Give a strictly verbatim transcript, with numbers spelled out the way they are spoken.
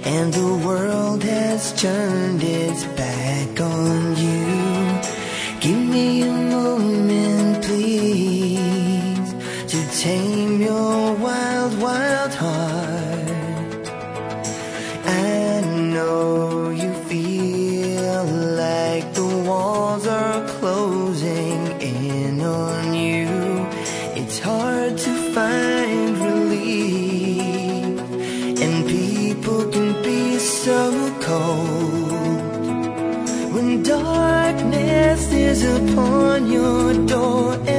and the world has turned its back on you. Give me a moment, please, to tame your wild, wild heart. I know you feel like the walls are closing in on you. It's hard to find relief, and people can be so cold when darkness is upon your door.